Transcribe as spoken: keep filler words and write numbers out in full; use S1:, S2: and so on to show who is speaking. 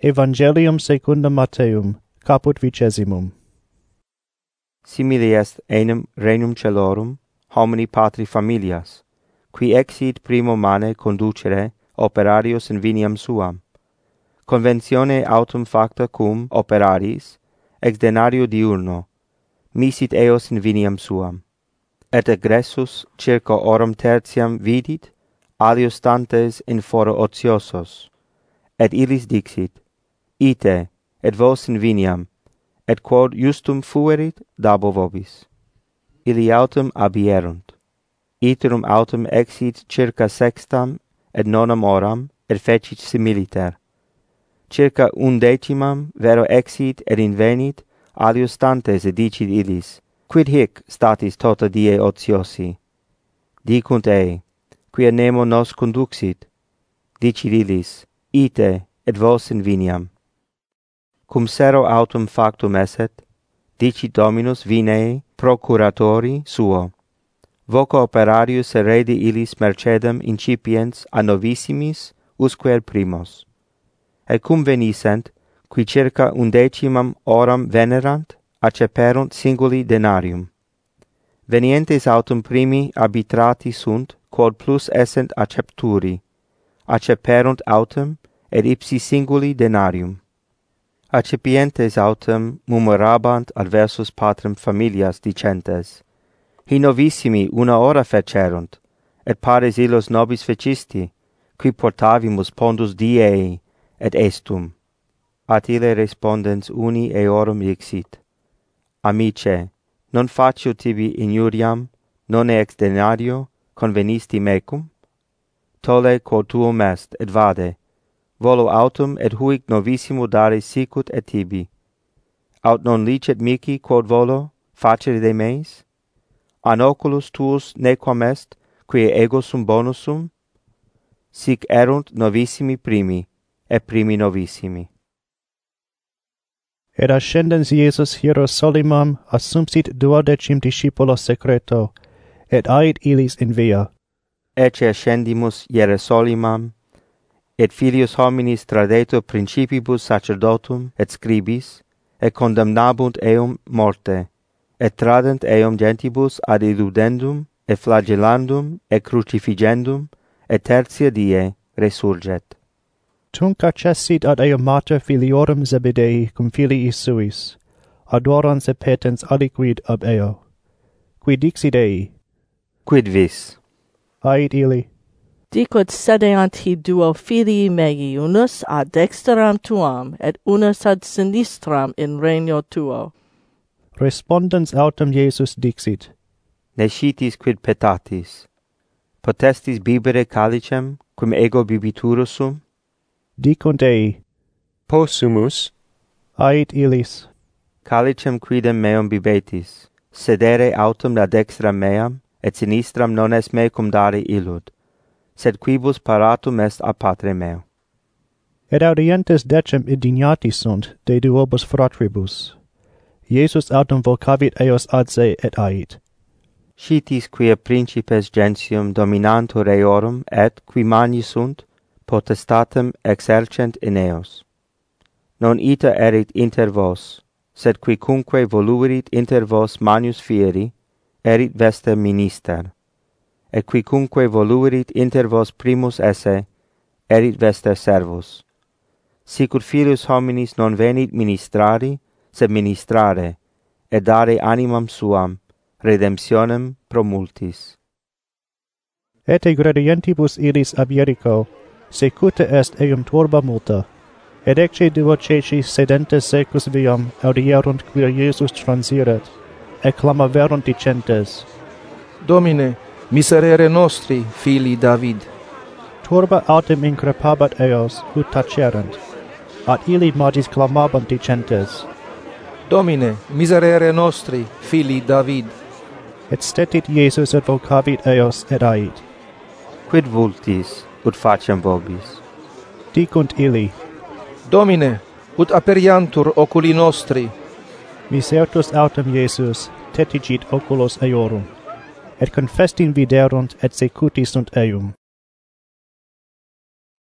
S1: Evangelium secundum Matteum, caput vicesimum.
S2: Simile est enim regnum celorum, homini patri familias, qui exit primo mane conducere operarios in viniam suam. Conventione autum facta cum operaris, ex denario diurno, misit eos in viniam suam. Et egressus circa orum tertiam vidit, alios stantes in foro ociosos, et illis dixit, ite, et vos in viniam, et quod justum fuerit, dabo vobis. Illi autem abierunt. Iterum autem exit circa sextam et nonam oram, et fecit similiter. Circa undecimam vero exit et invenit alios stantes, et dicit illis, quid hic statis tota die ociosi? Dicunt ei, quia nemo nos conduxit? Dicit illis, ite, et vos in viniam. Cum sero autum factum esset, dicit Dominus vinei procuratori suo. Voco operarius eredi illis mercedem incipiens a novissimis usque primos. Et cum venissent, qui circa undecimam oram venerant, acceperunt singuli denarium. Venientes autum primi arbitrati sunt, quod plus essent accepturi, acceperunt autem, et ipsi singuli denarium. Accipientes autem murmurabant adversus patrem familias dicentes, hi novissimi una hora fecerunt, et pares illos nobis fecisti, qui portavimus pondus diei, et estum. At ille respondens uni eorum dixit, Amice, non facio tibi injuriam, non ex denario convenisti mecum? Tolle quod tuum est, et vade, volo autum et huic novissimo dare sicut et tibi. Aut non licet mihi quod volo facere de meis? An oculus tuus nequam est, quia ego sum bonusum? Sic erunt novissimi primi, et primi novissimi.
S1: Et ascendens Iesus Hierosolimam assumpsit duodecim discipulos secreto, et ait illis in via.
S2: Ecce ascendimus Hierosolimam, et filius hominis tradetur principibus sacerdotum et scribis, et condemnabunt eum morte, et tradent eum gentibus ad illudendum, et flagellandum, et crucifigendum, et tertia die resurget.
S1: Tunc accessit ad eum mater filiorum Zebedei cum filii suis, adorans et petens aliquid ab eo. Qui dixit ei?
S2: Quid vis?
S1: Ait illi.
S3: Dicut sedeant hi duo filii mei, unus ad dexteram tuam, et unus ad sinistram in regno tuo.
S1: Respondens autem Iesus dixit,
S2: Nescitis quid petatis? Potestis bibere calicem, cum ego bibiturus sum?
S1: Dicunt ei,
S4: Possumus.
S1: ait illis.
S2: Calicem quidem meum bibetis, sedere autem la dextram meam, et sinistram non est me cum dare illud, sed quibus paratum est a patre meo.
S1: Et audientes decem indignati sunt de duobus fratribus. Iesus autem vocavit eos ad se et ait.
S2: Scitis quia principes gentium dominantur eorum et qui magni sunt, potestatem exercent in eos. Non ita erit inter vos, sed quicunque voluerit inter vos manius fieri, erit vester minister, et quicunque voluerit inter vos primus esse, erit vester servus. Sicut filius hominis non venit ministrari, sed ministrare, et dare animam suam, redemptionem pro multis.
S1: Et gradientibus illis ab Jericho, secute est eum turba multa, et ecce duo ceci sedentes secus viam audierunt quia Iesus transiret, et clamaverunt dicentes,
S5: Domine, miserere nostri, filii David.
S1: Turba autem increpabat eos, ut tacerent, at illi magis clamabant dicentes,
S5: Domine, miserere nostri, filii David.
S1: et stetit Iesus et vocavit eos et ait.
S2: Quid vultis, ut facem vobis?
S1: Dicunt illi,
S5: Domine, ut aperiantur oculi nostri.
S1: Misertus autem Iesus tetigit oculos eorum, et confestin viderunt et secuti sunt eum.